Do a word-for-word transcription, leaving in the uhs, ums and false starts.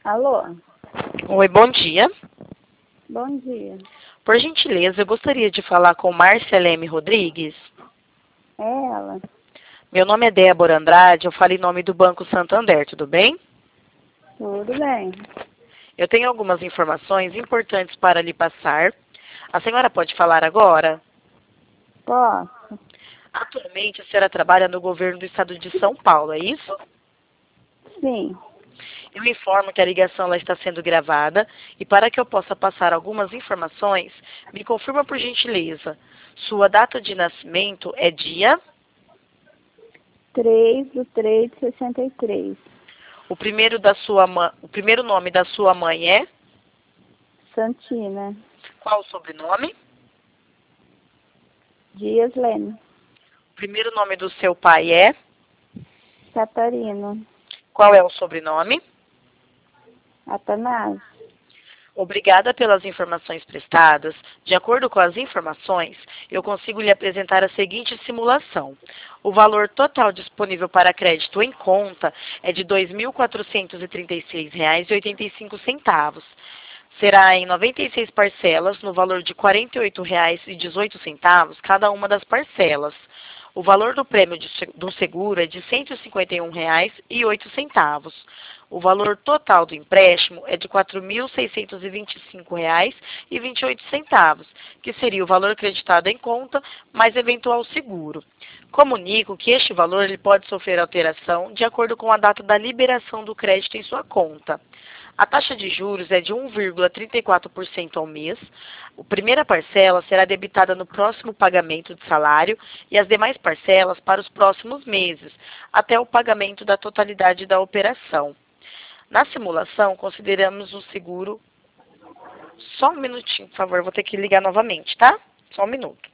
Alô? Oi, bom dia. Bom dia. Por gentileza, eu gostaria de falar com Márcia Leme Rodrigues. É ela? Meu nome é Débora Andrade, eu falo em nome do Banco Santander, tudo bem? Tudo bem. Eu tenho algumas informações importantes para lhe passar. A senhora pode falar agora? Posso? Atualmente, a senhora trabalha no governo do estado de São Paulo, é isso? Sim. Eu informo que a ligação ela está sendo gravada e para que eu possa passar algumas informações, me confirma por gentileza. Sua data de nascimento é dia? três do três de sessenta e três. O primeiro, da sua ma... o primeiro nome da sua mãe é? Santina. Qual o sobrenome? Dias Leme. O primeiro nome do seu pai é? Catarino. Qual é o sobrenome? Atanásio. Obrigada pelas informações prestadas. De acordo com as informações, eu consigo lhe apresentar a seguinte simulação. O valor total disponível para crédito em conta é de dois mil quatrocentos e trinta e seis reais e oitenta e cinco centavos. Será em noventa e seis parcelas, no valor de quarenta e oito reais e dezoito centavos cada uma das parcelas. O valor do prêmio de se- do seguro é de cento e cinquenta e um reais e oito centavos. O valor total do empréstimo é de quatro mil seiscentos e vinte e cinco reais e vinte e oito centavos, que seria o valor creditado em conta mais eventual seguro. Comunico que este valor ele pode sofrer alteração de acordo com a data da liberação do crédito em sua conta. A taxa de juros é de um vírgula trinta e quatro por cento ao mês. A primeira parcela será debitada no próximo pagamento de salário e as demais parcelas para os próximos meses, até o pagamento da totalidade da operação. Na simulação, consideramos o seguro... Só um minutinho, por favor, vou ter que ligar novamente, tá? Só um minuto.